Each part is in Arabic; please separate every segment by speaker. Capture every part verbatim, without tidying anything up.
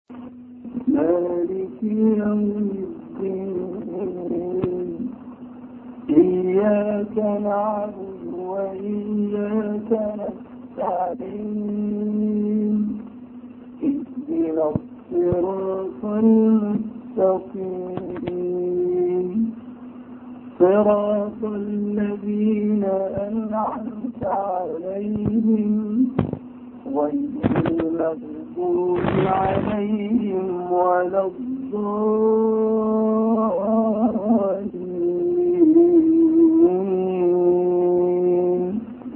Speaker 1: مالك يوم الدين إياك نعبد وإياك نستعين اهدنا الصراط المستقيم صراط الذين أنعمت عليهم غير المغضوب عليهم ولا الضالين.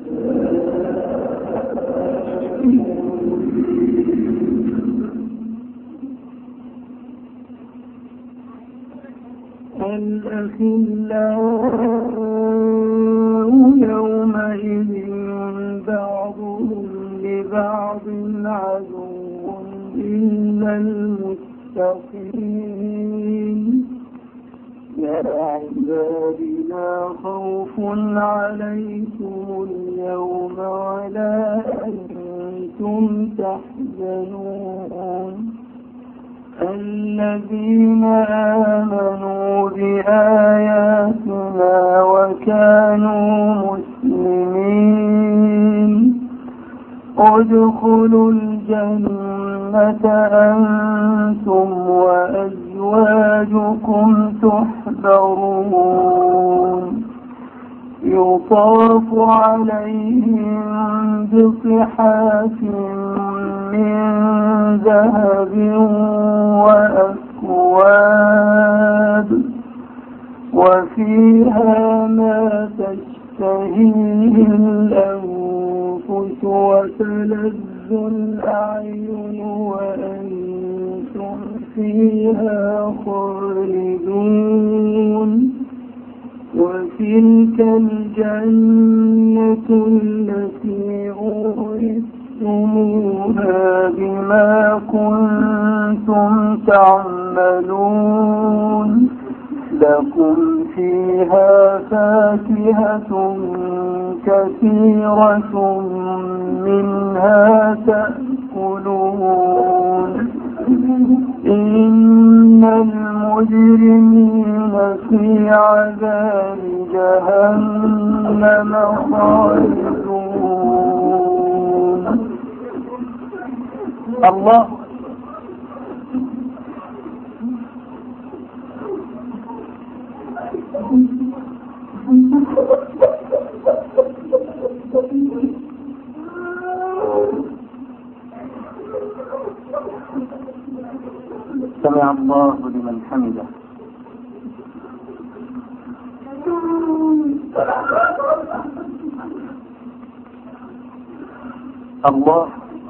Speaker 1: الأخلاء يومئذ بعضهم لبعض عدو إلا المتقين. يا عبادي لا خوف عليكم اليوم ولا أنتم تحزنون الذين آمنوا بآياتنا وكانوا مسلمين ادخلوا الجنة أنتم وأزواجكم تحبرون يطاف عليهم بصحاف من ذهب وأكواب وفيها ما تشتهيه الأنفس وتلذ الأعين وأنتم فيها خالدون وتلك الجنة التي أورثتموها بما كنتم تعملون لكم فيها فاكهة كثيرة منها تأكلون إن المجرمين في عذاب جهنم خالدون. الله سمع الله لمن حمده. الله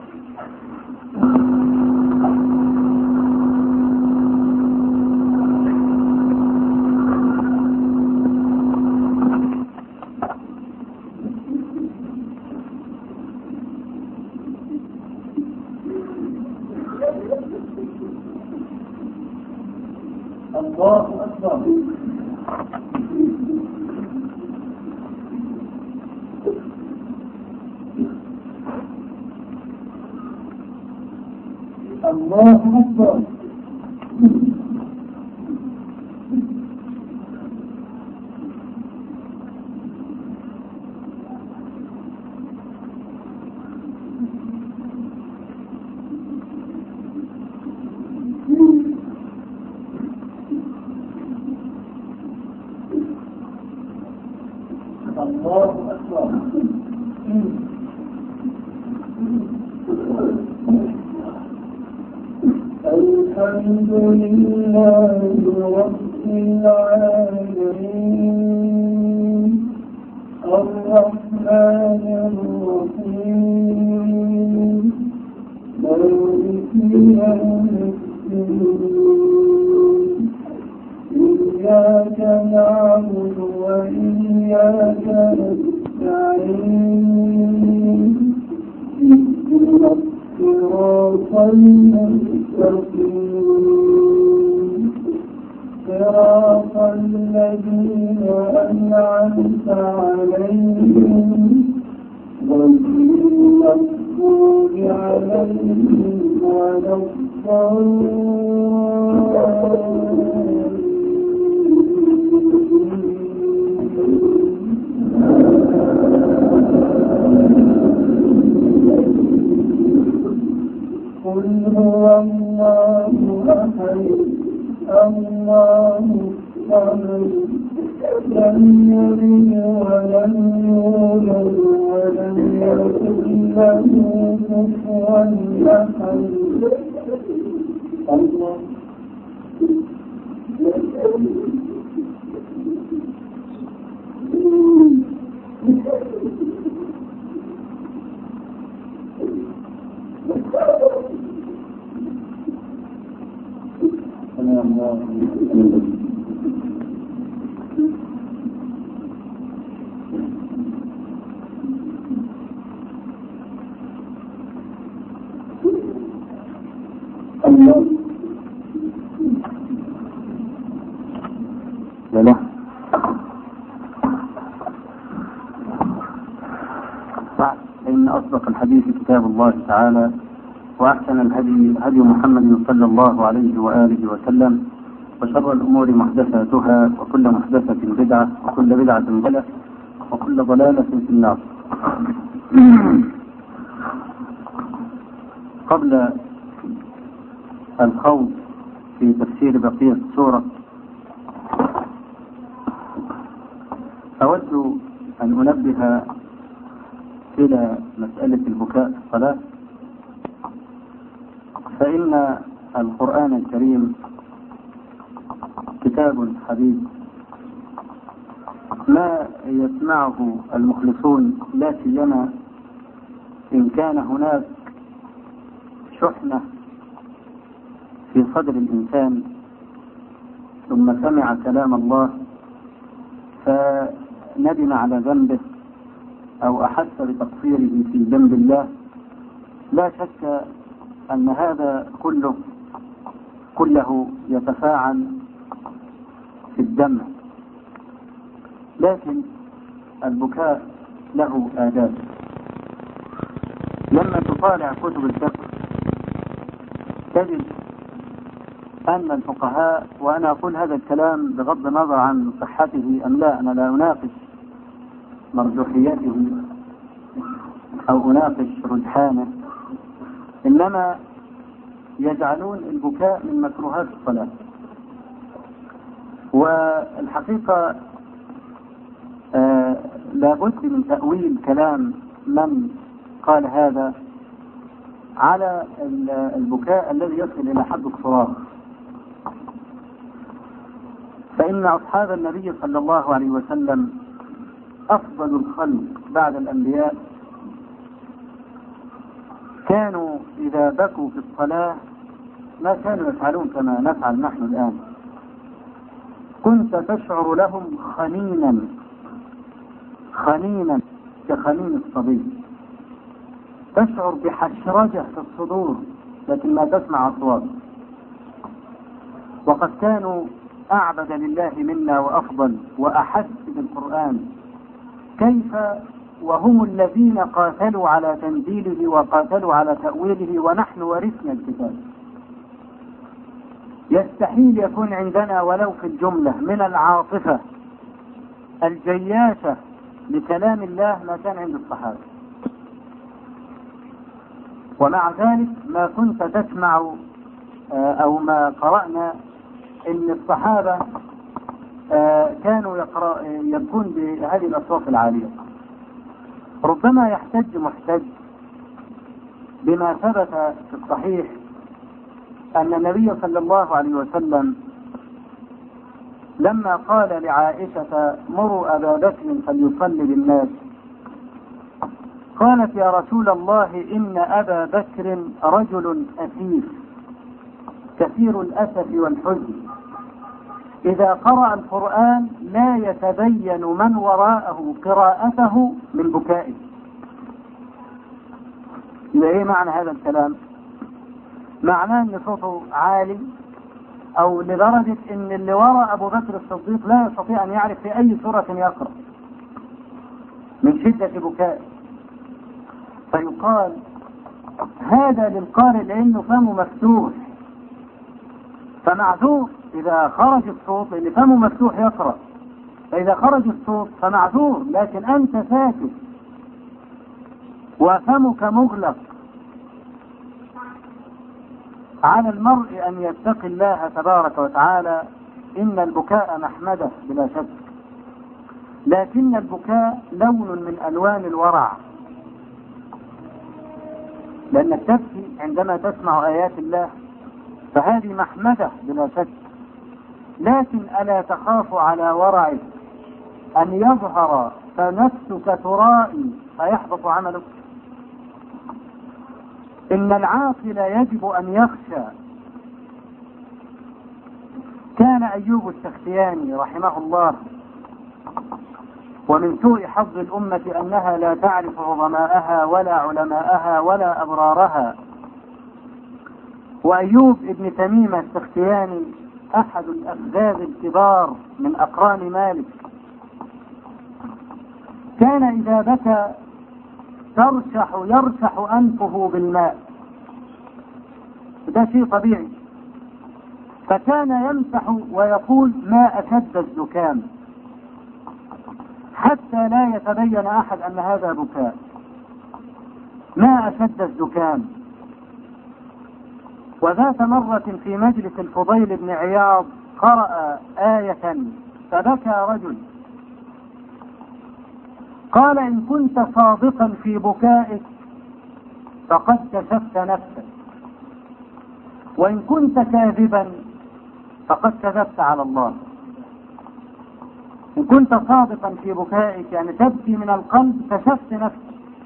Speaker 1: الله أكبر. الله أكبر. الله أكبر. الحمد لله رب العالمين الرحمن الرحيم مالك يوم الدين إياك نعبد وإياك نستعين اهدنا الصراط المستقيم صراط الذين أنعمت عليهم غير المغضوب عليهم ولا قل هو الله أحد الله الصمد لم يلد ولم يولد ولم يكن له كفوا أحد. الله
Speaker 2: لا إن أصدق الحديث كتاب الله تعالى، وأحسن الهدي هدي محمد صلى الله عليه وآله وسلم، وشر الأمور محدثاتها، وكل محدثة بدعة، وكل بدعة ضلالة، وكل ضلالة في النار. قبل الخوض في تفسير بقية السورة أود أن أنبه إلى مسألة البكاء في الصلاة، فإن القرآن الكريم كتاب حبيب ما يسمعه المخلصون، لا سيما إن كان هناك شحنة في صدر الإنسان ثم سمع كلام الله فندم على ذنبه أو أحس بتقصيره في ذنب الله. لا شك أن هذا كله كله يتفاعل في الدم، لكن البكاء له آداب. لما تطالع كتب الفقه تجد أن الفقهاء، وأنا أقول هذا الكلام بغض النظر عن صحته أم لا، أنا لا أناقش مرجوحيته أو أناقش رجحانه، إنما يجعلون البكاء من مكروهات الصلاة. والحقيقة آه لابد من تأويل كلام من قال هذا على البكاء الذي يصل إلى حد الصراخ. فإن أصحاب النبي صلى الله عليه وسلم أفضل الخلق بعد الأنبياء كانوا إذا بكوا في الصلاة ما كانوا يفعلون كما نفعل نحن الآن. كنت تشعر لهم خنينا خنينا كخنين الصبي، تشعر بحشرجة في الصدور لكن ما تسمع أصوات. وقد كانوا أعبد لله منا وأفضل وأحس بالقرآن، كيف وهم الذين قاتلوا على تنزيله وقاتلوا على تأويله ونحن ورثنا الكتاب. يستحيل يكون عندنا ولو في الجملة من العاطفة الجياشة لكلام الله ما كان عند الصحابة، ومع ذلك ما كنت تسمع أو ما قرأنا إن الصحابة كانوا يقرأ يكون بهذه الأصوات العالية. ربما يحتج محتج بما ثبت في الصحيح أن النبي صلى الله عليه وسلم لما قال لعائشة مروا أبا بكر فليصلي بالناس، قالت يا رسول الله إن أبا بكر رجل أسيف كثير الأسف والحزن، إذا قرأ القرآن لا يتبين من وراءه قراءته من بكائه. إذا إيه معنى هذا الكلام؟ معناه أن صوته عالي، أو لدرجة أن اللي وراء أبو بكر الصديق لا يستطيع أن يعرف في أي سورة يقرأ من شدة بكائه. فيقال هذا للقارئ لأنه فمه مفتوح فمعذور إذا خرج الصوت، لأن فمه مفتوح يقرأ، فإذا خرج الصوت فمعذور، لكن أنت ساكت وفمك مغلق. على المرء أن يتقي الله تبارك وتعالى. إن البكاء محمدة بلا شك، لكن البكاء لون من ألوان الورع، لأنك تبكي عندما تسمع آيات الله، فهذه محمدة بلا شك. لكن ألا تخاف على ورعك أن يظهر فنفسك ترائي فيحبط عملك؟ إن العاقل يجب أن يخشى. كان أيوب السختياني رحمه الله، ومن سوء حظ الأمة أنها لا تعرف عظماءها ولا علماءها ولا أبرارها. وأيوب ابن تميمة السختياني أحد الأفذاذ الكبار من أقران مالك، كان إذا بكى ترشح يرشح أنفه بالماء، ده شيء طبيعي، فكان يمسح ويقول ما أشد الزكام، حتى لا يتبين أحد أن هذا بكاء، ما أشد الزكام. وذات مرة في مجلس الفضيل بن عياض قرأ آية فبكى رجل، قال إن كنت صادقا في بكائك فقد كشفت نفسك، وإن كنت كاذبا فقد كذبت على الله. إن كنت صادقا في بكائك يعني تبكي من القلب كشفت نفسك،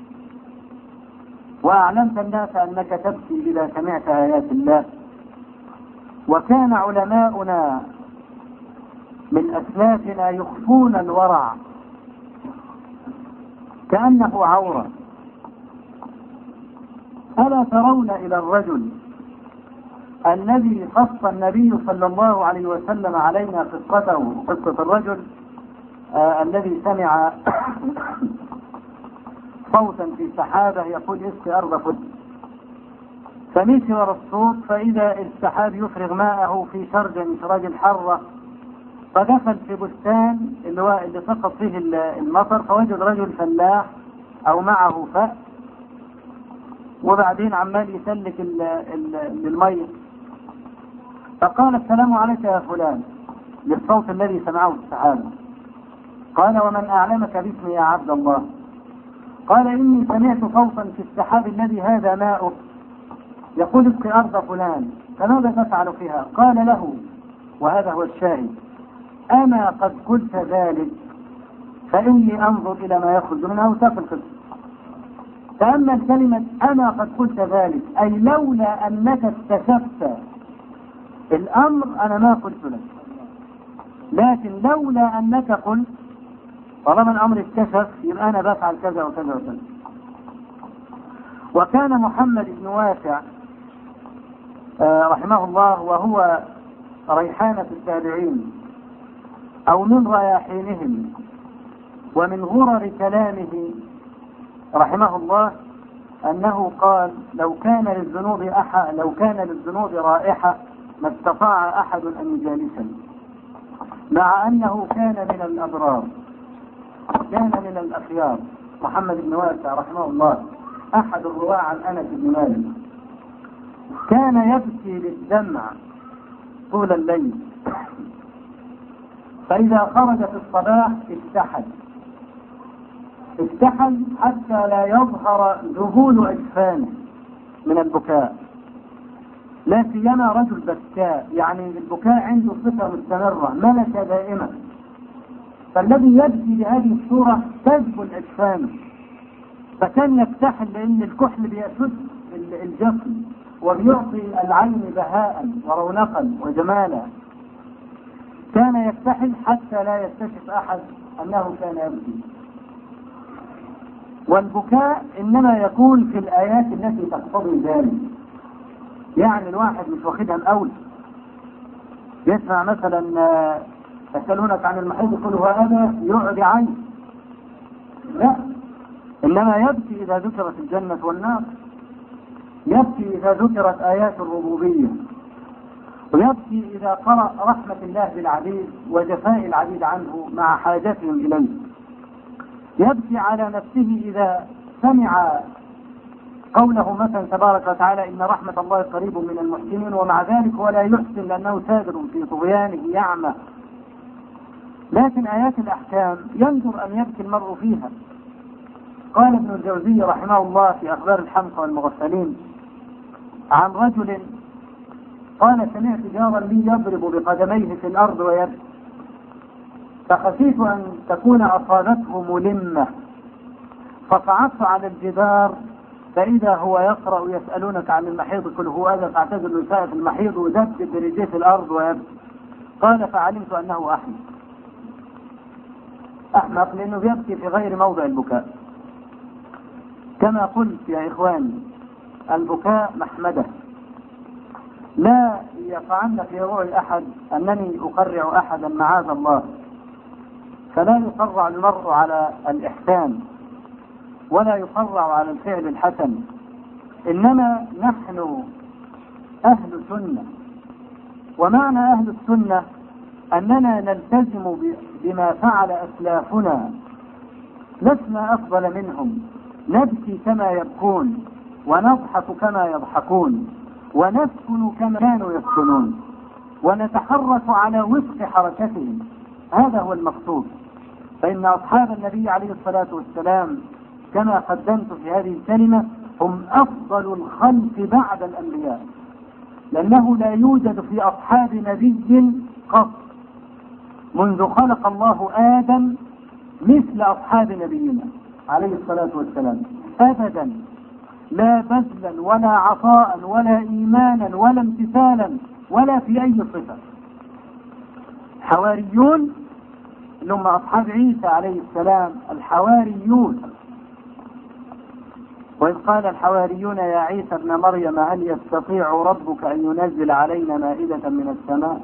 Speaker 2: وأعلمت الناس أنك تبكي إذا سمعت آيات الله. وكان علماؤنا من أسلافنا يخفون الورع كأنه عورة. ألا ترون إلى الرجل الذي قص النبي صلى الله عليه وسلم علينا قصته، قصة الرجل آه الذي سمع صوتا في سحابة يقول اسقي أرض فل، فمشي وراء الصوت فإذا السحاب يفرغ ماءه في شرج من شراج الحرة، فدخل في بستان اللي, هو اللي سقط فيه المطر، فوجد رجل فلاح أو معه فأ، وبعدين عمال يسلك المية، فقال السلام عليك يا فلان للصوت الذي سمعه في السحابة. قال ومن أعلمك باسمي يا عبد الله؟ قال إني سمعت صوتا في السحاب الذي هذا ماؤه يقول اسقي أرض فلان، فماذا تفعل فيها؟ قال له وهذا هو الشاهد أنا قد قلت ذلك فإني أنظر إلى ما يخرج من أوساط القصة. تأمل كلمة أنا قد قلت ذلك، أي لولا أنك اكتشفت الأمر أنا ما قلت لك، لكن لولا أنك قلت طالما الأمر اتكشف يبقى أنا بفعل كذا وكذا وكذا. وكان محمد بن واسع آه رحمه الله وهو ريحانة التابعين أو من رياحينهم ومن غرر كلامه رحمه الله أنه قال لو كان للذنوب أحد لو كان للذنوب رائحة ما استطاع أحد أن يجالسني، مع أنه كان من الأبرار، كان من الأخيار. محمد بن واسع رحمه الله أحد الرواة عن أنس بن مالك كان يبكي للدمع طول الليل، فإذا خرج في الصباح استحل استحل حتى لا يظهر ذهول أجفانه من البكاء، لا سيما رجل بكاء، يعني البكاء عنده صفة مستمرة ملكة دائمة، فالذي يبكي بهذه الصورة تذبل أجفانه، فكان يكتحل لأن الكحل بيأسد الجسم وبيعطي العين بهاء ورونقا وجمالا. كان يكتحل حتى لا يكتشف أحد أنه كان يبكي. والبكاء إنما يكون في الآيات التي تقتضي ذلك، يعني الواحد مش واخدها الأول يسمع مثلا يسألونك عن المحيط يقول هو هذا يعدي عين، لا، إنما يبكي إذا ذكرت الجنة والنار، يبكي إذا ذكرت آيات الربوبية، ويبكي إذا قرأ رحمة الله بالعبيد وجفاء العبيد عنه مع حاجتهم إليه. يبكي على نفسه إذا سمع قوله مثلا تبارك وتعالى إن رحمة الله قريب من المحسنين، ومع ذلك ولا يحسن لأنه سادر في طغيانه يعمى. لكن آيات الأحكام ينظر أن يبكي المرء فيها. قال ابن الجوزي رحمه الله في أخبار الحمقى والمغفلين عن رجل قال سمعت جارا لي يضرب بقدميه في الأرض ويبكي، فخشيت أن تكون أصابته ملمة فصعدت على الجدار فإذا هو يقرأ يسألونك عن المحيض قل هو هذا فاعتزل النساء في المحيض ودبدب برجليه في الأرض ويبكي. قال فعلمت أنه أحمق أحمق لأنه يبكي في غير موضع البكاء. كما قلت يا إخواني البكاء محمدة. لا يقعن في روع أحد أنني أقرع أحدا معاذ الله، فلا يقرع المرء على الإحسان ولا يقرع على الفعل الحسن، إنما نحن أهل سنة. ومعنى أهل السنة أننا نلتزم بما فعل أسلافنا، لسنا أفضل منهم، نبكي كما يبكون ونضحك كما يضحكون ونسكن كما كانوا يسكنون ونتحرك على وفق حركتهم. هذا هو المقصود. فإن أصحاب النبي عليه الصلاة والسلام كما قدمت في هذه الكلمة هم أفضل الخلق بعد الأنبياء، لأنه لا يوجد في أصحاب نبي قط منذ خلق الله آدم مثل أصحاب نبينا عليه الصلاة والسلام أبدا، لا بذلا ولا عطاء ولا إيمانا ولا امتثالا ولا في أي صفة. حواريون اللي هم أصحاب عيسى عليه السلام الحواريون، وإذ قال الحواريون يا عيسى ابن مريم هل يستطيع ربك أن ينزل علينا مائدة من السماء.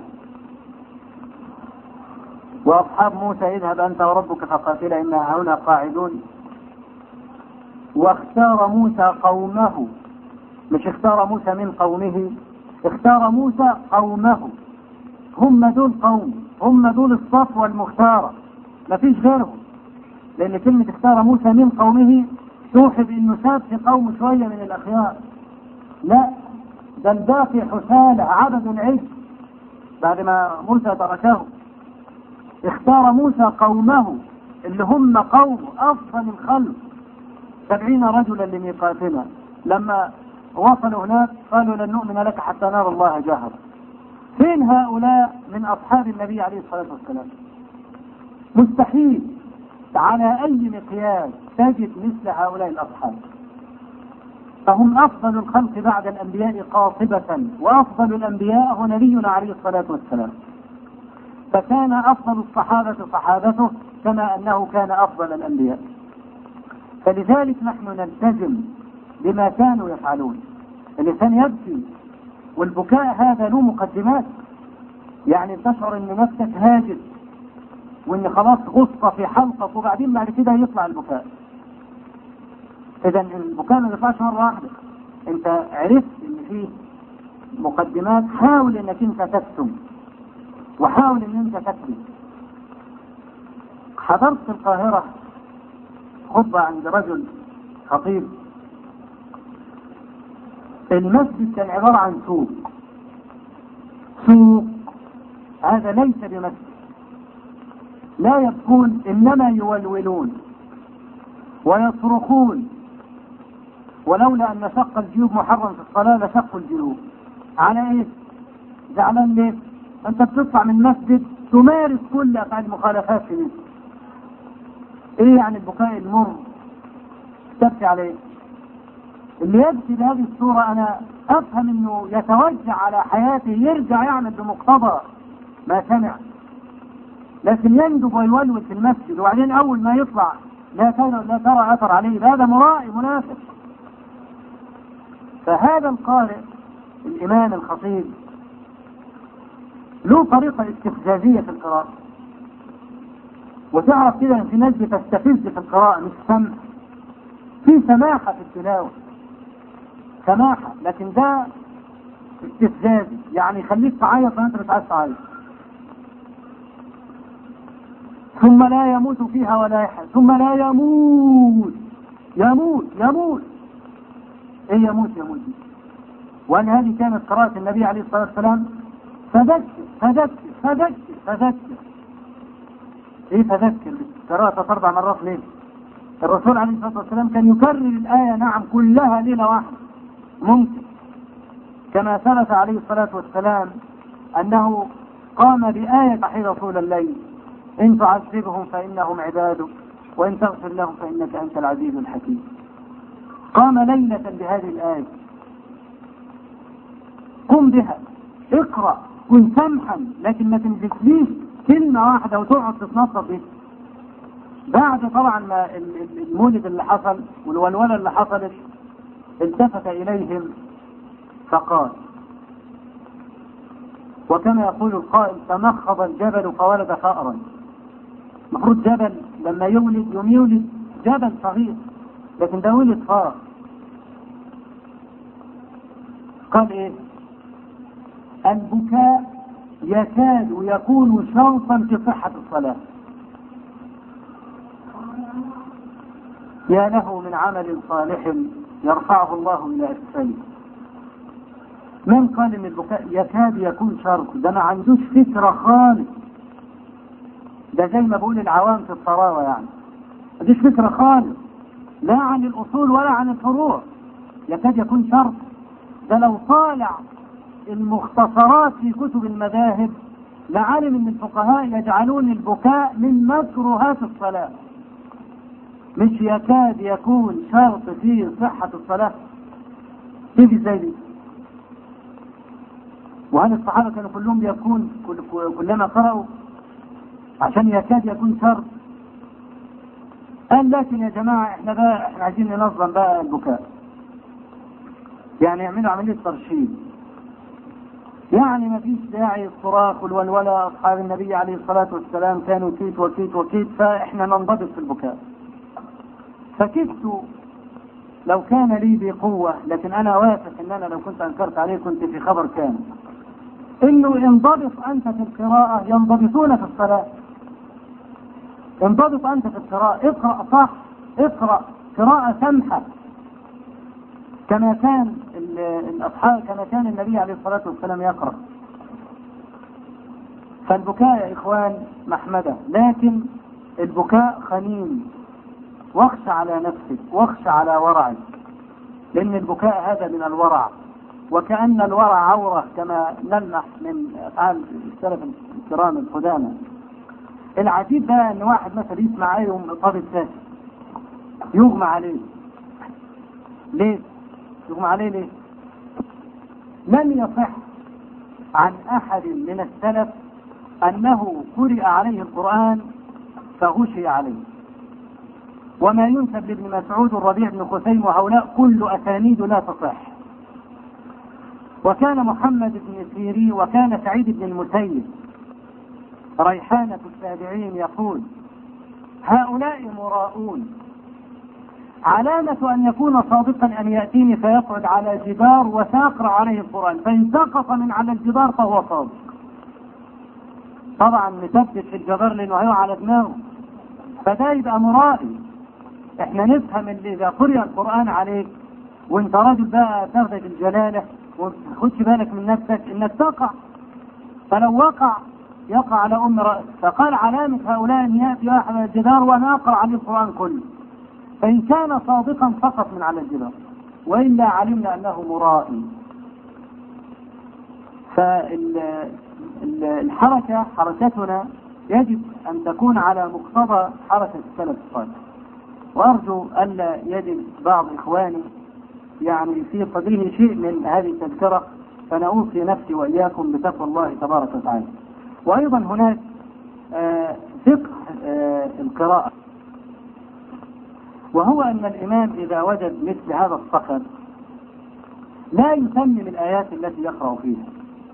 Speaker 2: وأصحاب موسى اذهب أنت وربك فقاتلا إنا هنا قاعدون. واختار موسى قومه، مش اختار موسى من قومه، اختار موسى قومه، هم دول قوم، هم دول الصفوة المختارة ما فيش غيرهم. لأن كلمة اختار موسى من قومه توحي بأنه ساب في قوم شوية من الأخيار، لا ده الباقي حسالة عبد العجل بعد ما موسى تركه. اختار موسى قومه اللي هم قوم أفضل الخلق سبعين رجلا لميقاتنا. لما وصلوا هناك قالوا لن نؤمن لك حتى نرى الله جهرا. فين هؤلاء من أصحاب النبي عليه الصلاة والسلام؟ مستحيل على أي مقياس تجد مثل هؤلاء الأصحاب. فهم أفضل الخلق بعد الأنبياء قاطبة، وأفضل الأنبياء هو نبينا عليه الصلاة والسلام. فكان أفضل الصحابة صحابته كما أنه كان أفضل الأنبياء. فلذلك نحن نلتزم بما كانوا يفعلون. الإنسان يبكي، والبكاء هذا له مقدمات، يعني تشعر أن نفسك هاجد وأن خلاص غصة في حلقك، وبعدين بعد كده يطلع البكاء. إذا البكاء ما يطلعش مرة واحدة، أنت عرفت أن فيه مقدمات. حاول أنك أنت تكتم، وحاول أن أنت تكتب. حضرت في القاهرة خطبة عند رجل خطيب، المسجد كان عبارة عن سوق. سوق هذا ليس بمسجد، لا يبكون إنما يولولون ويصرخون، ولولا أن شق الجيوب محرم في الصلاة لشق الجيوب. على إيه؟ زعلان ليه؟ أنت بتطلع من مسجد تمارس كل أفعال المخالفات في مسجد. إيه يعني البكاء المر تبكي عليه؟ اللي يبكي بهذه الصورة أنا أفهم أنه يتوجع على حياته، يرجع يعمل بمقتضى ما سمع، لكن يندب ويولول في المسجد وبعدين أول ما يطلع لا ترى لا ترى أثر عليه. هذا مرائي منافق. فهذا القارئ الإمام الخطيب له طريقة استفزازية في القراءة، وتعرف كده ان في ناس بتستفز في القراءة مش سمع، في سماحة في التلاوة، سماحة. لكن ده استفزازي، يعني خليك تعيط وانت مش عايز تعيط. ثم لا يموت فيها ولا يحيى، ثم لا يموت يموت يموت ايه يموت يموت دي؟ وان هذه كانت قراءة النبي عليه الصلاة والسلام. فذكر فذكر فذكر فذكر ايه فذكر؟ قراءة اربع مرات ليه؟ الرسول عليه الصلاة والسلام كان يكرر الآية نعم كلها ليلة واحدة ممكن، كما ثبت عليه الصلاة والسلام أنه قام بآية حين طول الليل: إن تعذبهم فإنهم عبادك وإن تغفر لهم فإنك أنت العزيز الحكيم. قام ليلة بهذه الآية. قم بها، اقرأ، كن سمحا، لكن ما تنزليش كلمة واحدة وتقعد تتنطط بها. بعد طبعا ما المولد اللي حصل والولولة اللي حصلت التفت إليهم فقال، وكما يقول القائل: تمخض الجبل فولد ثأرا. المفروض جبل لما يولد يوم يولد جبل صغير، لكن ده ولد فار. قال ايه؟ البكاء يكاد يكون شرطا في صحة الصلاة. يا له من عمل صالح يرفعه الله إلى أسفله. من قال ان البكاء يكاد يكون شرط؟ ده ما عندوش فكرة خالص، ده زي ما بقول العوام في الطراوة، يعني ما عندوش فكرة خالص لا عن الأصول ولا عن الفروع. يكاد يكون شرط، ده لو طالع المختصرات في كتب المذاهب لعلم ان الفقهاء يجعلون البكاء من مكروهات الصلاة. مش يكاد يكون شرط في صحة الصلاة، تيجي ازاي دي؟ وهل الصحابة كانوا كلهم بيكون كلما قرأوا عشان يكاد يكون شرط؟ قال لكن يا جماعة احنا بقى احنا عايزين ننظم بقى البكاء، يعني يعملوا عملية ترشيد، يعني ما فيش داعي الصراخ والولولة. أصحاب النبي عليه الصلاة والسلام كانوا كيت وكيت وكيت، فاحنا ننضبط في البكاء. فكدت لو كان لي بقوة، لكن أنا واثق إن أنا لو كنت أنكرت عليه كنت في خبر كامل، إنه انضبط أنت في القراءة ينضبطون في الصلاة. انضبط أنت في القراءة، اقرأ صح، اقرأ قراءة سمحة كما كان الأصحاب، كما كان النبي عليه الصلاة والسلام يقرأ. فالبكاء يا إخوان محمدة، لكن البكاء خنين، واخشى على نفسك واخشى على ورعك، لأن البكاء هذا من الورع، وكأن الورع عورة كما نلمح من أفعال السلف الكرام القدامى. العجيب بقى أن واحد مثلا يسمع أيه طابت ساكت يغمى عليه. ليه؟ يغمى عليه ليه؟ لم يصح عن أحد من السلف أنه قرئ عليه القرآن فغشي عليه. وما ينسب لابن مسعود والربيع بن خثيم وهؤلاء كل أسانيد لا تصح. وكان محمد بن سيرين وكان سعيد بن المسيب ريحانة التابعين يقول: هؤلاء مراؤون، علامة أن يكون صادقا أن يأتيني فيقعد على جدار وساقرأ عليه القرآن، فإن سقط من على الجدار فهو صادق. طبعا مثبت في الجدار لأنه هيقع على دماغه، فده يبقى مرائي. احنا نفهم اللي إذا قرئ القرآن عليك وانت راجل بقى تاخدك الجلالة وتاخدش بالك من نفسك انك تقع، فلو وقع يقع على أم رأس. فقال علامة هؤلاء أن يأتي واحد على الجدار وأنا أقرأ عليه القرآن كله، فإن كان صادقا فقط من على الجدار، وإلا علمنا أنه مرائي. فالحركة حركتنا يجب أن تكون على مقتضى حركة السلف الصالح. وأرجو ألا يجد بعض إخواني يعني في قدره شيء من هذه التذكرة، فنأوصي نفسي وإياكم بتقوى الله تبارك وتعالى. وأيضا هناك آه فقه آه القراءة، وهو أن الإمام إذا وجد مثل هذا الصخر لا يسمم الآيات التي يقرأ فيها.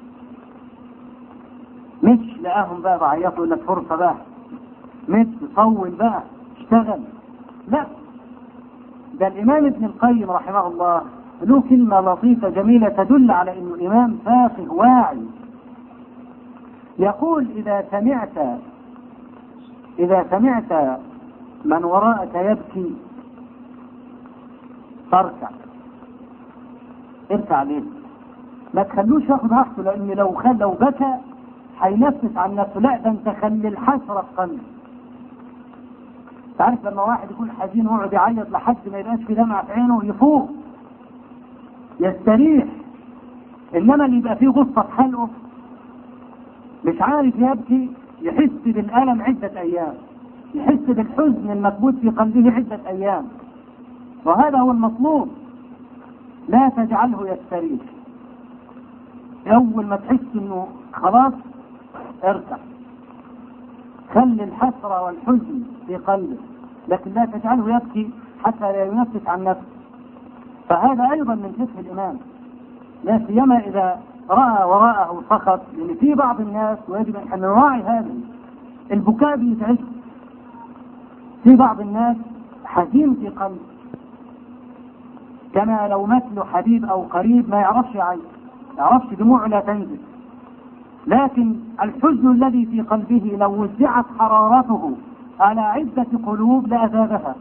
Speaker 2: مش لقاهم بقى بعيطوا لك فرصة بقى، مش طول بقى اشتغل، لا. ده الإمام ابن القيم رحمه الله له كلمة لطيفة جميلة تدل على أنه إمام فاقه واعي. يقول إذا سمعت إذا سمعت من وراءك يبكي فاركع، اركع ليه؟ ما تخلوش ياخد راحته، لأن لو خل لو بكى هينفس عن نفسه. لا، ده انت خلي الحسرة في قلبه. تعرف لما واحد يكون حزين ويقعد يعيط لحد ما يبقاش في دمع في عينه يفوق يستريح، انما اللي يبقى فيه غصة في حلقه مش عارف يبكي يحس بالألم عدة أيام، يحس بالحزن المكبوت في قلبه عدة أيام، وهذا هو المطلوب. لا تجعله يستريح. أول ما تحس إنه خلاص اركع، خلي الحسرة والحزن في قلبه، لكن لا تجعله يبكي حتى لا ينفس عن نفسه. فهذا أيضا من فقه الإمام، لا سيما إذا رأى وراءه فقط، لأن في بعض الناس ويجب أن نراعي هذا البكاء بيزعج. في بعض الناس حزين في قلبه، كما لو مثل حبيب أو قريب ما يعرفش يعيط، ما يعرفش دموعه لا تنزل، لكن الحزن الذي في قلبه لو وزعت حرارته على عدة قلوب لأذابها،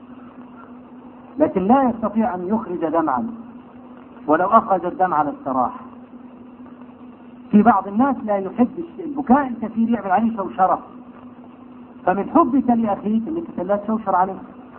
Speaker 2: لكن لا يستطيع أن يخرج دمعا، ولو أخرج الدمع لاستراح. في بعض الناس لا يحب البكاء الكثير، يعمل عليه شوشرة، فمن حبك لأخيك انك لا تشوشر عليه.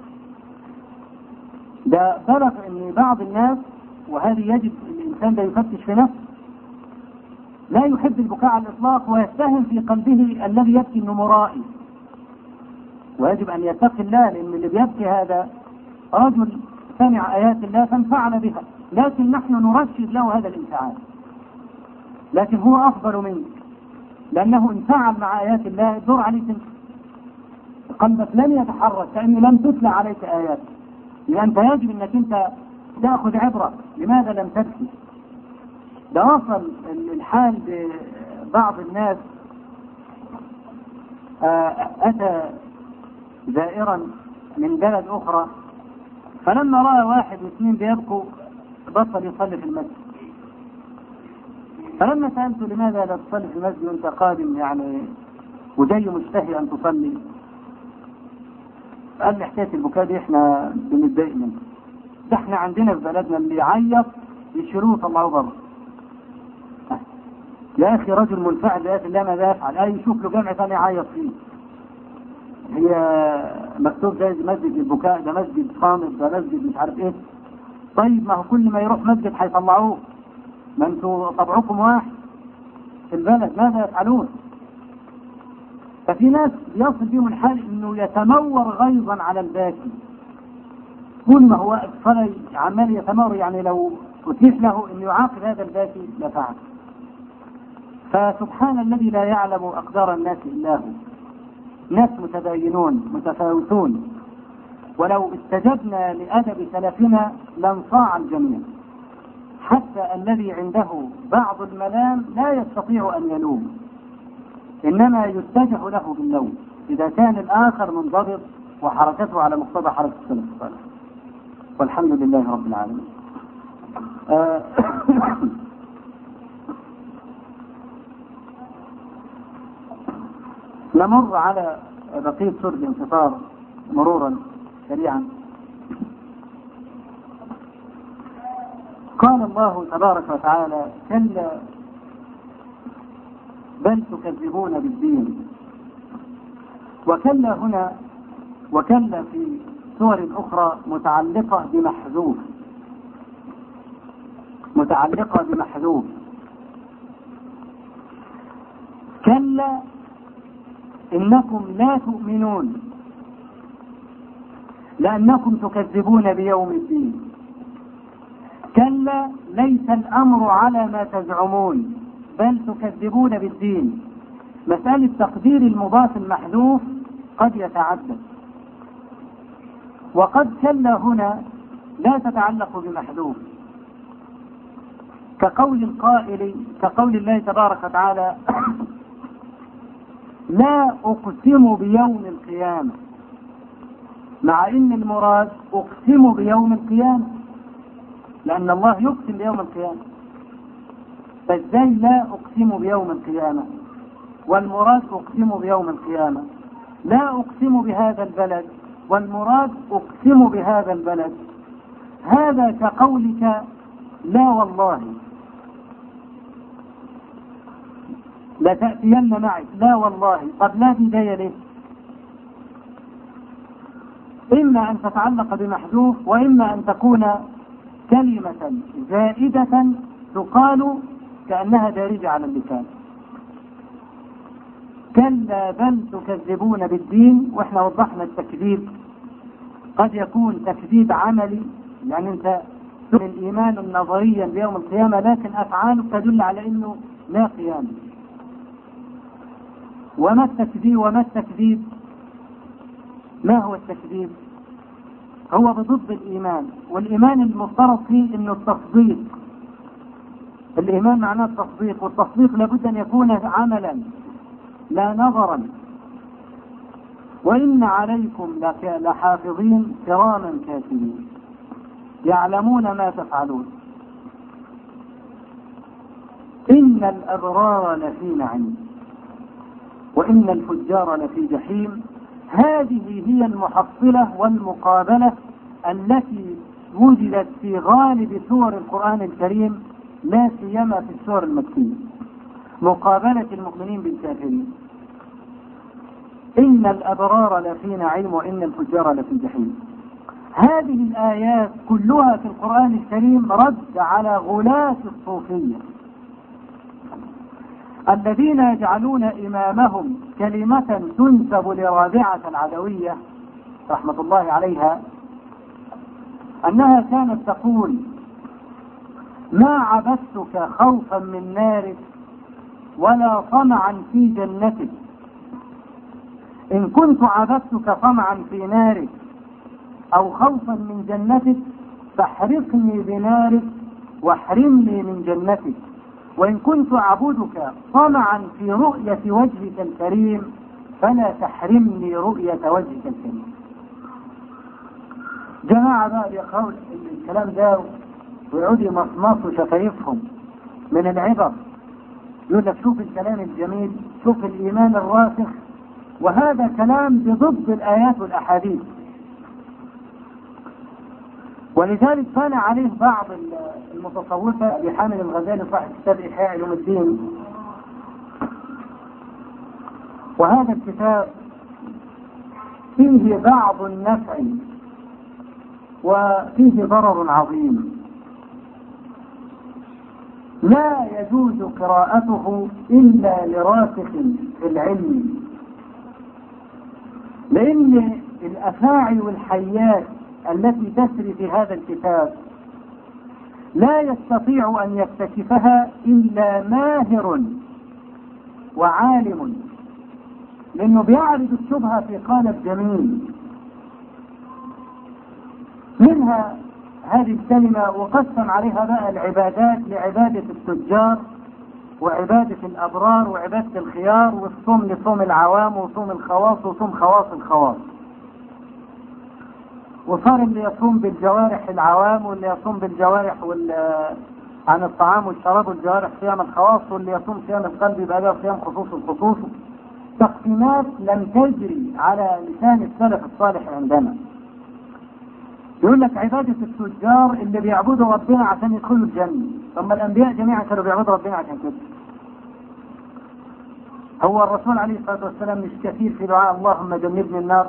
Speaker 2: ده بلغ ان بعض الناس، وهذه يجب الانسان ده يفتش في نفسه، لا يحب البكاء على الاطلاق، ويتهم في قلبه الذي يبكي انه مرائي، ويجب ان يتقي الله، لان اللي بيبكي هذا رجل سمع ايات الله فانفعل بها، لكن نحن نرشد له هذا الانفعال، لكن هو افضل منك، لانه انفعل مع ايات الله الدور عليك انت، قلبك لن يتحرك كأنه لم تتلى عليك آيات، لأن أنت يجب أنك أنت تأخذ عبرة. لماذا لم تبكي؟ ده وصل الحال ببعض الناس، أتى زائرا من بلد أخرى، فلما رأى واحد واثنين بيبكوا بطل يصلي في المسجد. فلما سألته لماذا لا تصلي في المسجد وأنت قادم يعني وجاي مشتهي أن تصلي؟ قال لي حكاية البكاء دي احنا بنتضايق منها، ده احنا عندنا في بلدنا اللي يعيط يشيلوه يطلعوه بره. يا اخي رجل منفعل بآيات الله ماذا يفعل؟ اي يشوف له جامع ثاني يعيط فيه. هي مكتوب زي مسجد البكاء، ده مسجد صامت، ده مسجد مش عارف ايه. طيب ما هو كل ما يروح مسجد هيطلعوه، ما انتوا طبعكم واحد في البلد، ماذا يفعلون؟ ففي ناس يصل بهم الحال انه يتمور غيظا على الباكي، كل ما هو صلى عمال يتمور، يعني لو اتيح له انه يعاقب هذا الباكي لفعل. فسبحان الذي لا يعلم اقدار الناس الا هو. ناس متدينون متفاوتون، ولو استجبنا لادب سلفنا لانصاع الجميع، حتى الذي عنده بعض الملام لا يستطيع ان يلوم، إنما يتجه له باللوم إذا كان الآخر منضبط وحركته على مقتضى حركة السلف الصالح. والحمد لله رب العالمين. آه نمر على بقية سورة الانتصار مرورا سريعا. قال الله تبارك وتعالى: كلا بل تكذبون بالدين. وكلا هنا وكلا في سور أخرى متعلقة بمحذوف، متعلقة بمحذوف. كلا إنكم لا تؤمنون لأنكم تكذبون بيوم الدين. كلا ليس الأمر على ما تزعمون بل تكذبون بالدين. مسألة تقدير المضاف المحذوف قد يتعدد، وقد كلا هنا لا تتعلق بمحذوف، كقول القائل كقول الله تبارك وتعالى: لا أقسم بيوم القيامة، مع إن المراد أقسم بيوم القيامة، لأن الله يقسم بيوم القيامة، فازاي لا أقسم بيوم القيامة؟ والمراد أقسم بيوم القيامة، لا أقسم بهذا البلد والمراد أقسم بهذا البلد. هذا كقولك لا والله لتأتين معي، لا والله. طب لا بداية ليه؟ إما أن تتعلق بمحذوف وإما أن تكون كلمة زائدة تقال كأنها دارجة على اللسان. كلا بل تكذبون بالدين، واحنا وضحنا التكذيب قد يكون تكذيب عملي، يعني انت تؤمن الايمان نظريا بيوم القيامة لكن افعالك تدل على انه لا قيام. وما التكذيب وما التكذيب ما هو التكذيب؟ هو بضد الايمان، والايمان المفترض فيه انه التصديق. الايمان معناه التصديق، والتصديق لابد ان يكون عملا لا نظرا. وإن عليكم لحافظين كراما كاتبين يعلمون ما تفعلون. إن الأبرار لفي نعيم وإن الفجار لفي جحيم. هذه هي المحصلة والمقابلة التي وجدت في غالب سور القرآن الكريم، لا سيما في السور المكية، مقابلة المؤمنين بالكافرين. إن الأبرار لفي نعيم وإن الفجار لفي جحيم. هذه الآيات كلها في القرآن الكريم رد على غلاة الصوفية الذين يجعلون إمامهم كلمة تنسب لرابعة العدوية رحمة الله عليها أنها كانت تقول: ما عبدتك خوفا من نارك ولا طمعا في جنتك، إن كنت عبدتك طمعا في نارك أو خوفا من جنتك فاحرقني بنارك واحرمني من جنتك، وإن كنت أعبدك طمعا في رؤية وجهك الكريم فلا تحرمني رؤية وجهك الكريم. جماعة بقى يقرأوا الكلام ده ويعودوا يمصمصوا شفايفهم من العبر، يقول لك شوف الكلام الجميل، شوف الإيمان الراسخ، وهذا كلام بضد الآيات والأحاديث. ولذلك كان عليه بعض المتصوفة بحامل الغزالي صاحب كتاب إحياء علوم الدين، وهذا الكتاب فيه بعض النفع وفيه ضرر عظيم لا يجوز قراءته إلا لراسخ في العلم، لأن الأفاعي والحيات التي تسري في هذا الكتاب لا يستطيع أن يكتشفها إلا ماهر وعالم، لأنه بيعرض الشبهة في قالب جميل. منها هذه الكلمة، وقسم عليها بقى العبادات لعبادة التجار وعبادة الأبرار وعبادة الخيار، والصوم لصوم العوام وصوم الخواص وصوم خواص الخواص. وصار اللي يصوم بالجوارح العوام واللي يصوم بالجوارح وال عن الطعام والشراب والجوارح صيام الخواص، واللي يصوم صيام القلب يبقى له صيام خصوص الخصوص. تقسيمات لم تجري على لسان السلف الصالح عندنا. يقول لك عبادة التجار اللي بيعبدوا ربنا عشان يدخلوا الجنة. ثم الأنبياء جميعا كانوا بيعبدوا ربنا عشان كده. هو الرسول عليه الصلاة والسلام مش كثير في دعاء اللهم جنبني النار؟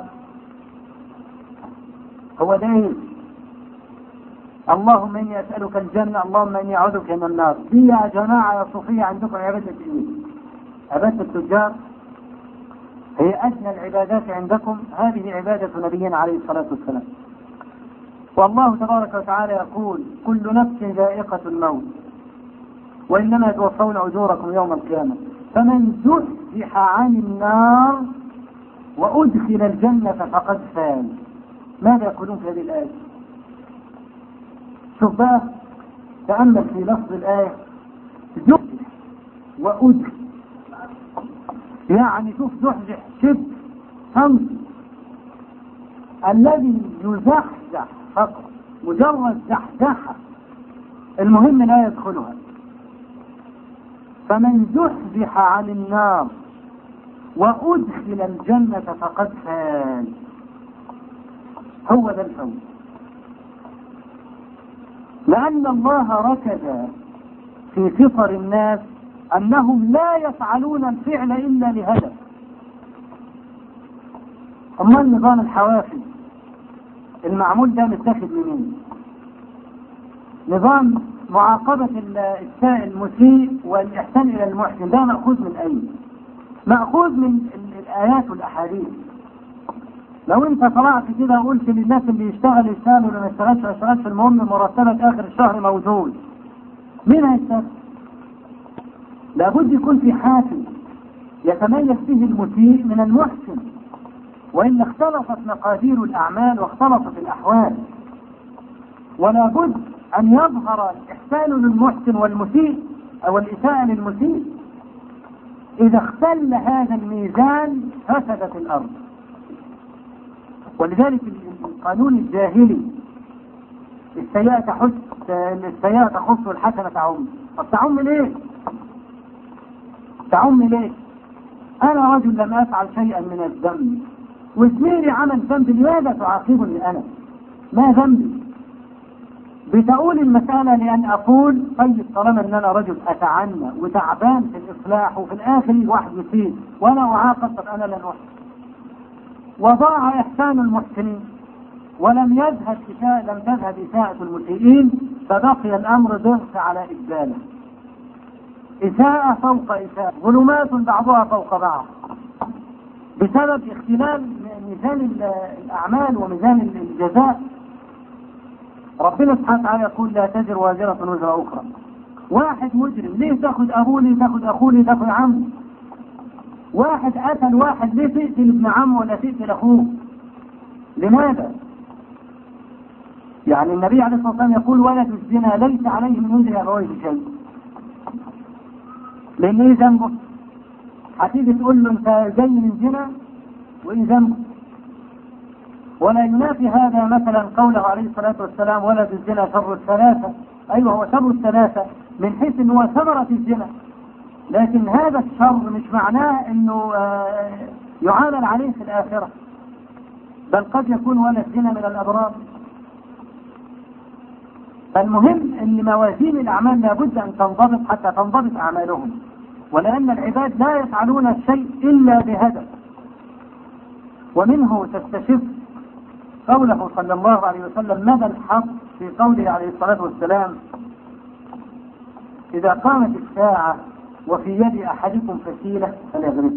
Speaker 2: هو ده ايه؟ اللهم إني أسألك الجنة، اللهم إني أعوذ بك من النار. دي يا جماعة يا صوفية عندكم عبادة ايه؟ عبادة التجار هي أدنى العبادات عندكم. هذه عبادة نبينا عليه الصلاة والسلام. والله تبارك وتعالى يقول: كل نفس ذائقة الموت وإنما توفون أجوركم يوم القيامة فمن زحزح عن النار وأدخل الجنة فقد فاز. ماذا يقولون في هذه الآية؟ شوف بقى، تأمل في لفظ الآية: زحزح وأدخل، يعني شوف زحزح شبه صمت. الذي يزحزح فقط مجرد زحزحة المهم لا يدخلها. فمن زحزح عن النار وأدخل الجنة فقد فاز. هو ده الفوز، لأن الله ركز في فطر الناس أنهم لا يفعلون الفعل إلا لهدف. أما النظام الحوافز المعمول ده متاخد منين؟ نظام معاقبة السائل المسيء والإحسان إلى المحسن، ده مأخوذ من أين؟ مأخوذ من الآيات والأحاديث. لو أنت طلعت كده وقلت للناس اللي يشتغل يشتغل ولا ما يشتغلش ما يشتغلش، المهم مرتبك آخر الشهر موجود، مين هيشتغل؟ لابد يكون في حافز يتميز به المسيء من المحسن، وإلا اختلطت مقادير الأعمال واختلطت الأحوال. ولا بد أن يظهر الإحسان للمحسن والمسيء أو الإساءة للمسيء. إذا اختل هذا الميزان فسدت الأرض. ولذلك القانون الجاهلي السيئة تحث السيئة تخص والحسنة تعم. طب تعم ليه؟ تعم ليه؟ أنا رجل لم أفعل شيئا من الذنب وزميلي عمل ذنب، لماذا تعاقبني أنا؟ ما ذنبي؟ بتقول المسألة لأن أقول طيب طالما أن أنا رجل أتعنى وتعبان في الإصلاح وفي الآخر واحد يسيء وأنا أعاقب، طب أنا لن أحسن. وضاع إحسان المحسنين ولم يذهب إساءة لم تذهب إساءة المسيئين، فبقي الأمر ضغط على إقباله، إساءة فوق إساءة، ظلمات بعضها فوق بعض، بسبب اختلال ميزان الأعمال وميزان الجزاء. ربنا سبحانه وتعالى يقول لا تزر وازرة وزر أخرى. واحد مجرم ليه تاخد أبوه، ليه تاخد أخوه، ليه تاخد عمه؟ واحد قتل واحد ليه تقتل ابن عمه ولا تقتل أخوه؟ لماذا؟ يعني النبي عليه الصلاة والسلام يقول ولد الزنا ليس عليه من وزر أبويه شيء. لأن إيه ذنبه؟ هتيجي تقول له أنت جاي من زنا وإيه ذنبه؟ ولا ينافي هذا مثلا قوله عليه الصلاة والسلام ولد الزنا شر الثلاثة. أيوه هو شر الثلاثة من حيث أنه هو ثمرة الزنا، لكن هذا الشر مش معناه أنه يعامل عليه في الآخرة، بل قد يكون ولد زنا من الأبرار. فالمهم أن موازين الأعمال لابد أن تنضبط حتى تنضبط أعمالهم، ولأن العباد لا يفعلون الشيء إلا بهدف. ومنه تستشف قوله صلى الله عليه وسلم مدى الحق في قوله عليه الصلاة والسلام إذا قامت الساعة وفي يد أحدكم فسيلة فليغرسها.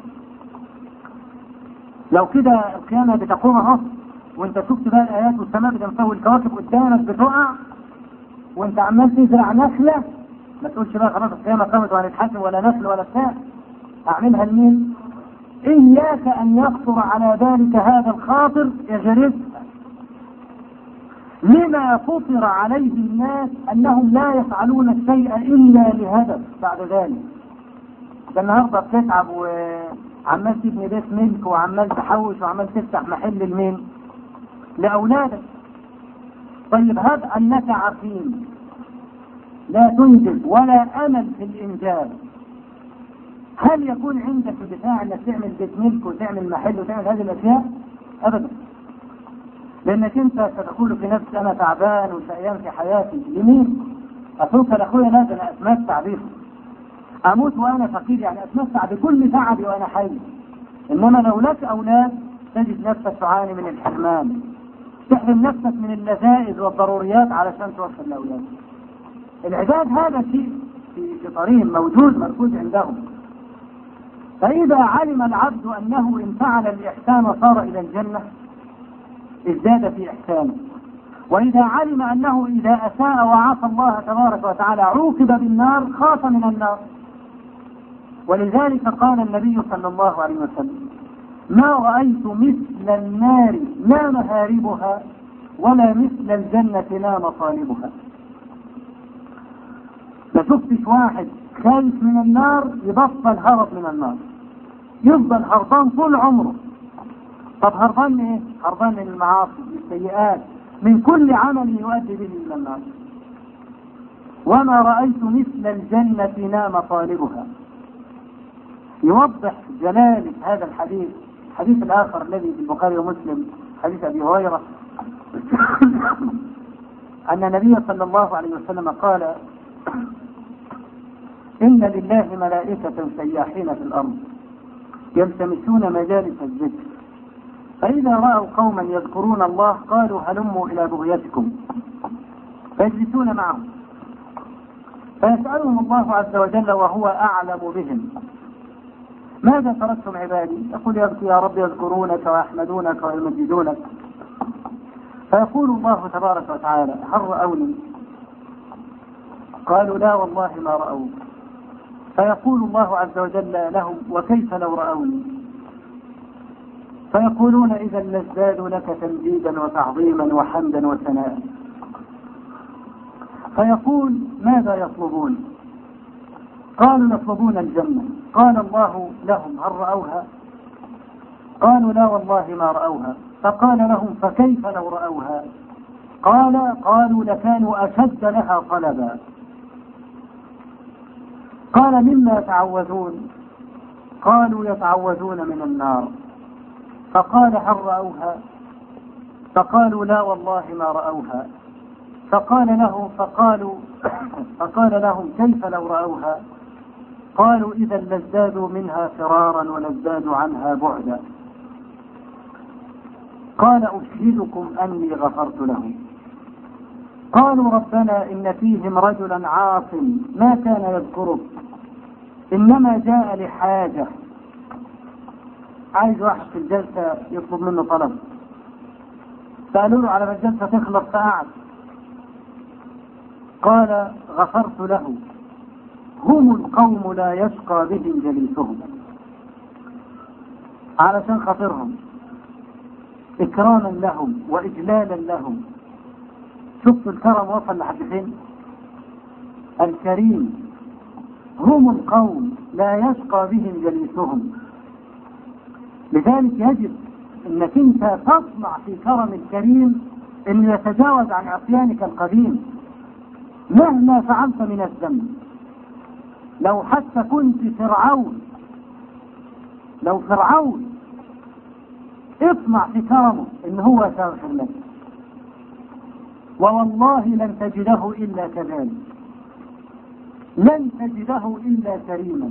Speaker 2: لو كده القيامة بتقوم اهو وانت شفت بقى الآيات والسماء بتنفوي الكواكب قدامك بتقع وانت عمال تزرع نخلة، ما تقولش بقى خلاص القيامة قامت وهنتحاسب ولا نخل ولا بتاع. أعملها لمين؟ إياك أن يخطر على ذلك هذا الخاطر يجرسها، لما فطر عليه الناس أنهم لا يفعلون الشيء إلا لهدف بعد ذلك. ده النهارده بتتعب وعمال تبني بيت ملك وعمال تحوش وعمال تفتح محل لمين؟ لأولادك. طيب هب أنك عقيم لا تنجز ولا أمل في الإنجاز، هل يكون عندك دفاع انك تعمل بيت ملك وتعمل محل وتعمل هذه الاشياء؟ ابدا. لانك انت ستقول في نفسك انا تعبان وشقيان في حياتي، لمين؟ اترك لاخويا لا ده انا اتمتع به، اموت وانا فقير يعني اتمتع بكل تعبي وانا حي. انما لو لك اولاد تجد نفسك تعاني من الحرمان، تحرم نفسك من اللذائذ والضروريات علشان توصل لاولادك. العباد هذا شيء في فطرهم موجود مركوز عندهم. فإذا علم العبد أنه إن فعل الإحسان صار إلى الجنة ازداد في إحسانه، وإذا علم أنه إذا أساء وعصى الله تبارك وتعالى عوقب بالنار خاف من النار. ولذلك قال النبي صلى الله عليه وسلم ما رأيت مثل النار لا مهاربها ولا مثل الجنة لا مطالبها. ما شفتش واحد خايف من النار يبطل هرب من النار، يفضل هربان طول عمره. طب هربان ايه؟ هربان من المعاصي، من السيئات، من كل عمل يؤدي به الى النار. وما رأيت مثل الجنة نام طالبها. يوضح جلالة هذا الحديث. الحديث الآخر الذي في البخاري ومسلم حديث أبي هريرة أن النبي صلى الله عليه وسلم قال: إن لله ملائكة سياحين في الأرض يلتمسون مجالس الذكر، فإذا رأوا قوما يذكرون الله قالوا هلموا إلى بغيتكم، فيجلسون معهم، فيسألهم الله عز وجل وهو أعلم بهم: ماذا تركتم عبادي؟ يقول: يا رب يذكرونك ويحمدونك ويمجدونك. فيقول الله تبارك وتعالى: هل رأوني؟ قالوا: لا والله ما رأوك. فيقول الله عز وجل لهم: وكيف لو رأوني؟ فيقولون: إذا لازدادوا لك تمجيدا وتعظيما وحمدا وثناء. فيقول: ماذا يطلبون؟ قالوا: يطلبون الجنة. قال الله لهم: هل رأوها؟ قالوا: لا والله ما رأوها. فقال لهم: فكيف لو رأوها؟ قال: قالوا: لكانوا أشد لها طلبا. قال: مما يتعوذون؟ قالوا: يتعوذون من النار. فقال: هل رأوها؟ فقالوا: لا والله ما رأوها. فقال لهم فقالوا فقال لهم: كيف لو رأوها؟ قالوا: إذا لازدادوا منها فرارا ولازدادوا عنها بعدا. قال: أشهدكم أني غفرت لهم. قالوا: ربنا إن فيهم رجلا عاص ما كان يذكرك، إنما جاء لحاجة. عايز واحد في الجلسة يطلب منه طلب، سألوا له على ما الجلسة تخلص فقعد. قال: غفرت له. هم القوم لا يشقى بهم جليسهم. علشان خاطرهم، إكراما لهم وإجلالا لهم. شفتوا الكرم وصل لحد فين؟ الكريم. هم القوم لا يشقى بهم جليسهم. لذلك يجب انك انت تطمع في كرم الكريم انه يتجاوز عن عصيانك القديم مهما فعلت من الذنب. لو حتى كنت فرعون، لو فرعون اطمع في كرمه ان هو سيغفر لك، ووالله لن تجده الا كذلك، لن تجده الا كريما.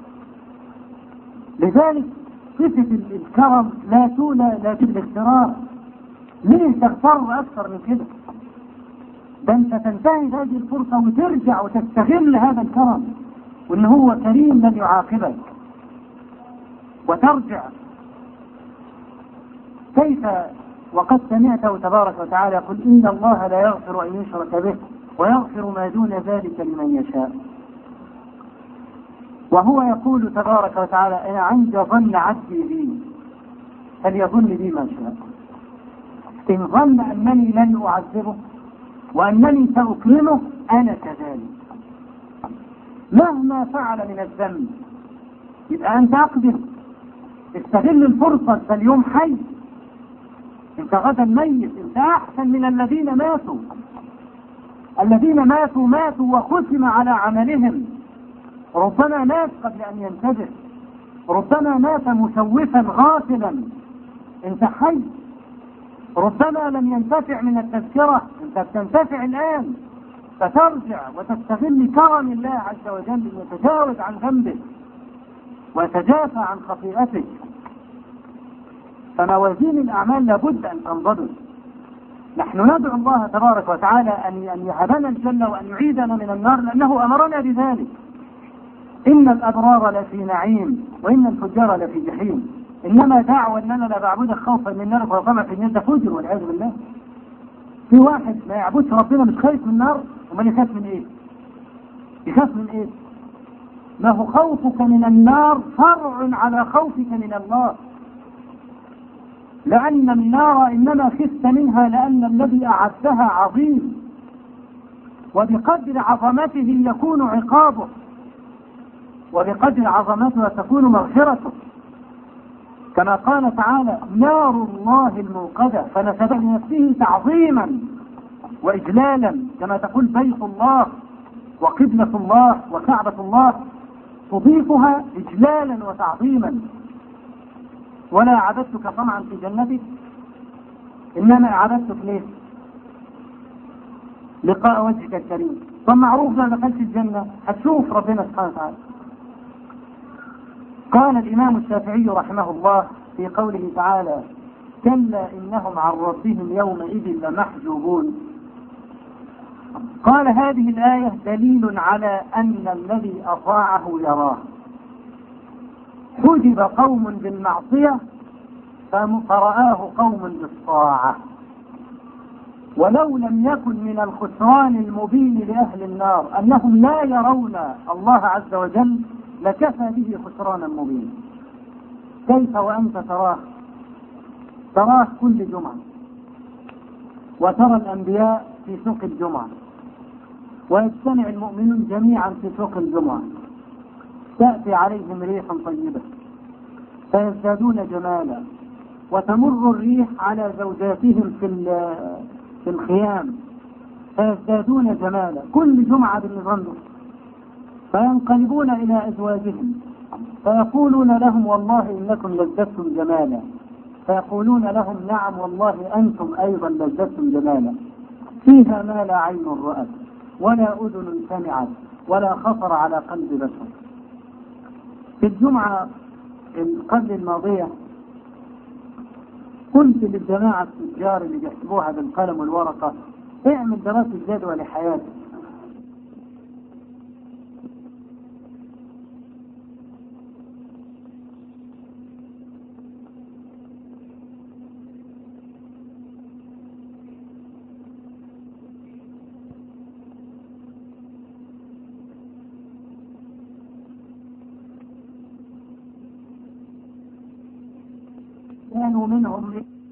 Speaker 2: لذلك صفة الكرم لا تولى لا بالاغترار. ليه تغتر اكثر من كده؟ ده انت تنتهز هذه الفرصة وترجع وتستغل هذا الكرم وان هو كريم لن يعاقبك، وترجع. كيف وقد سمعته تبارك وتعالى يقول: إن الله لا يغفر أن يشرك به ويغفر ما دون ذلك لمن يشاء. وهو يقول تبارك وتعالى: أنا عند ظن عبدي بي فليظن بي ما شاء. إن ظن أنني لن أعذبه وأنني سأكرمه أنا كذلك مهما فعل من الذنب. يبقى أنت أقدر استغل الفرصة، فاليوم حي، انت غدا ميت، انت احسن من الذين ماتوا. الذين ماتوا ماتوا وختم على عملهم، ربما مات قبل ان ينتبه، ربما مات مسوفا غافلا، انت حي. ربما لم ينتفع من التذكرة، انت بتنتفع الان، فترجع وتستغل كرم الله عز وجل وتتجاوز عن ذنبك وتجافى عن خطيئتك. فموازين الأعمال لابد أن تنضبط. نحن ندعو الله تبارك وتعالى أن يهبنا الجنة وأن يعيدنا من النار، لأنه أمرنا بذلك. إن الأبرار لفي نعيم وإن الفجار لفي جحيم. إنما دعوة أننا لا بعبدك خوفا من النار وطمعا في الجنة فجر والعياذ بالله. في واحد ما يعبدش ربنا مش خايف من النار، وما يخاف من إيه؟ يخاف من إيه؟ ما هو خوفك من النار فرع على خوفك من الله، لأن النار إنما خفت منها لأن الذي أعدها عظيم، وبقدر عظمته يكون عقابه، وبقدر عظمته تكون مغفرته. كما قال تعالى: نار الله الموقدة، فنسب لنفسه تعظيما وإجلالا، كما تقول بيت الله. وقبلة الله وكعبة الله تضيفها إجلالا وتعظيما. ولا عبدتك طمعا في جنتك، إنما عبدتك ليه؟ لقاء وجهك الكريم. فمعروف لو دخلت الجنة هتشوف ربنا سبحانه وتعالى. قال الإمام الشافعي رحمه الله في قوله تعالى: كلا إنهم عن ربهم يومئذ لمحجوبون. قال هذه الآية دليل على أن الذي أطاعه يراه. حجب قوم بالمعصية فرآه قوم بالطاعة. ولو لم يكن من الخسران المبين لأهل النار أنهم لا يرون الله عز وجل لكفى به خسرانا مبينا. كيف وأنت تراه؟ تراه كل جمعة، وترى الأنبياء في سوق الجمعة، ويجتمع المؤمنون جميعا في سوق الجمعة، تأتي عليهم ريح طيبة فيزدادون جمالا، وتمر الريح على زوجاتهم في في الخيام فيزدادون جمالا، كل جمعة بالنظام ده. فينقلبون إلى أزواجهم فيقولون لهم: والله إنكم لذتم جمالا. فيقولون لهم: نعم والله أنتم أيضا لذتم جمالا. فيها ما لا عين رأت ولا أذن سمعت ولا خطر على قلب بشر. في الجمعة قبل الماضية قلت للجماعة التجار اللي بيحسبوها بالقلم والورقة: اعمل دراسة جدوى لحياتك. كانوا منهم